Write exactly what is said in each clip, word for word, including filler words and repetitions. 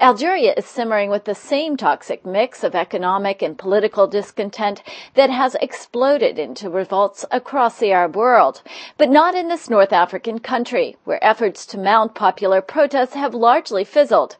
Algeria is simmering with the same toxic mix of economic and political discontent that has exploded into revolts across the Arab world, but not in this North African country, where efforts to mount popular protests have largely fizzled.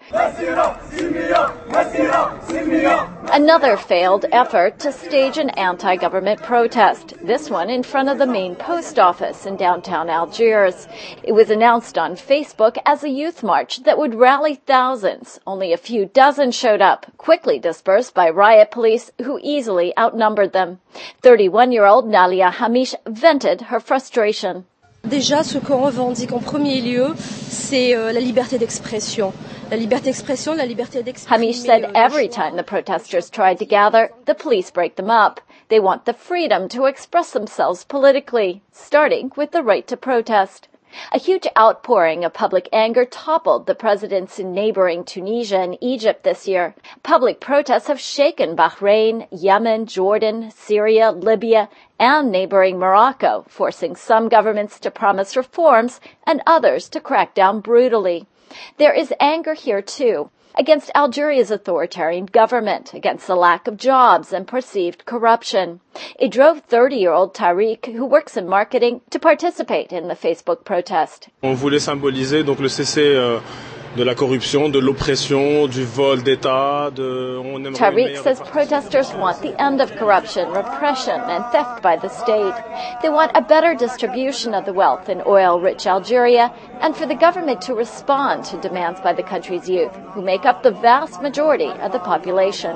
Another failed effort to stage an anti-government protest, this one in front of the main post office in downtown Algiers. It was announced on Facebook as a youth march that would rally thousands. Only a few dozen showed up, quickly dispersed by riot police who easily outnumbered them. thirty-one-year-old Nalia Hamish vented her frustration. Déjà, ce qu'on revendique en premier lieu, c'est euh, la liberté d'expression. La liberté d'expression, la liberté d'exprimer. Hamish said every time the protesters tried to gather, the police break them up. They want the freedom to express themselves politically, starting with the right to protest. A huge outpouring of public anger toppled the presidents in neighboring Tunisia and Egypt this year. Public protests have shaken Bahrain, Yemen, Jordan, Syria, Libya, and neighboring Morocco, forcing some governments to promise reforms and others to crack down brutally. There is anger here, too, against Algeria's authoritarian government, against the lack of jobs and perceived corruption. It drove thirty-year-old Tariq, who works in marketing, to participate in the Facebook protest. On voulait symboliser donc le cessez euh, de la corruption, de l'oppression, du vol d'État. De... On aimerait Tariq says protesters want the end of corruption, repression, and theft by the state. They want a better distribution of the wealth in oil-rich Algeria and for the government to respond to demands by the country's youth, who make up the vast majority of the population.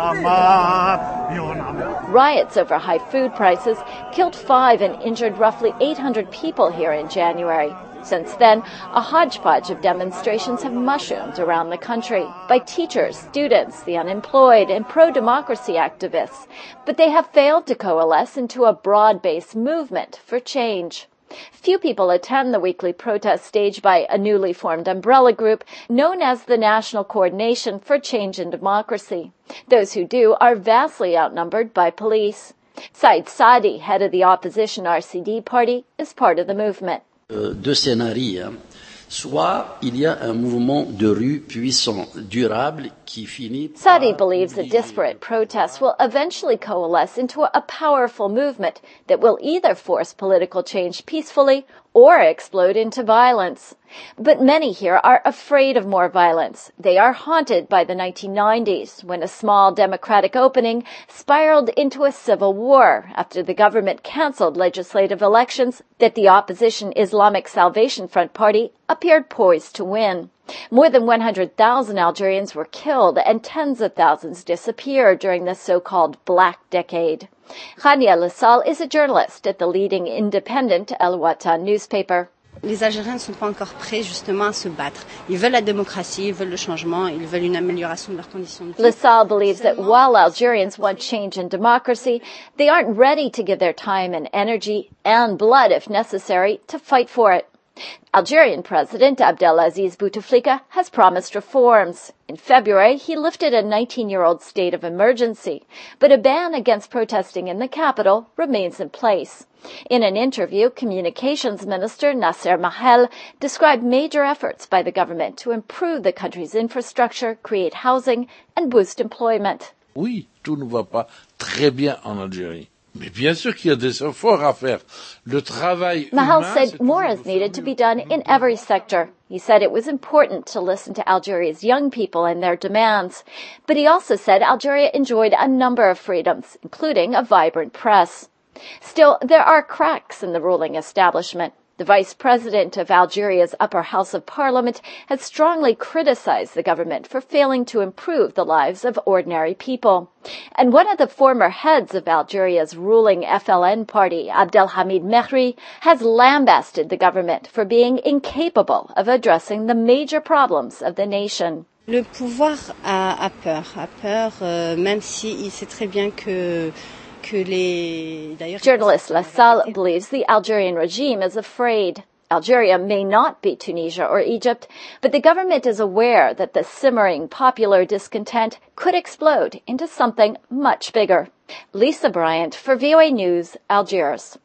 Riots over high food prices killed five and injured roughly eight hundred people here in January. Since then, a hodgepodge of demonstrations have mushroomed around the country by teachers, students, the unemployed, and pro-democracy activists. But they have failed to coalesce into a broad-based movement for change. Few people attend the weekly protest staged by a newly formed umbrella group known as the National Coordination for Change and Democracy. Those who do are vastly outnumbered by police. Saïd Saadi, head of the opposition R C D party, is part of the movement. Deux scénarios. Soit il y a un mouvement de rue puissant, durable, qui finit par... Saadi believes that disparate protests will eventually coalesce into a powerful movement that will either force political change peacefully or explode into violence. But many here are afraid of more violence. They are haunted by the nineteen nineties, when a small democratic opening spiraled into a civil war after the government canceled legislative elections that the opposition Islamic Salvation Front Party appeared poised to win. More than one hundred thousand Algerians were killed and tens of thousands disappeared during the so-called Black Decade. Khania Lassal is a journalist at the leading independent El Watan newspaper. Les Algériens ne sont pas encore prêts justement à se battre. Ils veulent la démocratie, ils veulent le changement, ils veulent une amélioration de leurs conditions de vie. Lassal believes that while Algerians want change and democracy, they aren't ready to give their time and energy and blood, if necessary, to fight for it. Algerian President Abdelaziz Bouteflika has promised reforms. In February, he lifted a nineteen-year-old state of emergency, but a ban against protesting in the capital remains in place. In an interview, Communications Minister Nasser Mahel described major efforts by the government to improve the country's infrastructure, create housing, and boost employment. Oui, tout ne va pas très bien en Algérie. Mais bien sûr qu'il y a des efforts à faire. Le travail Mahel said more is needed to be done in every sector. He said it was important to listen to Algeria's young people and their demands. But he also said Algeria enjoyed a number of freedoms, including a vibrant press. Still, there are cracks in the ruling establishment. The vice president of Algeria's upper house of parliament has strongly criticized the government for failing to improve the lives of ordinary people. And one of the former heads of Algeria's ruling F L N party, Abdelhamid Mehri, has lambasted the government for being incapable of addressing the major problems of the nation. Le pouvoir a, a peur, a peur, euh, même s'il sait très bien que Journalist Lassal believes the Algerian regime is afraid. Algeria may not be Tunisia or Egypt, but the government is aware that the simmering popular discontent could explode into something much bigger. Lisa Bryant for V O A News, Algiers.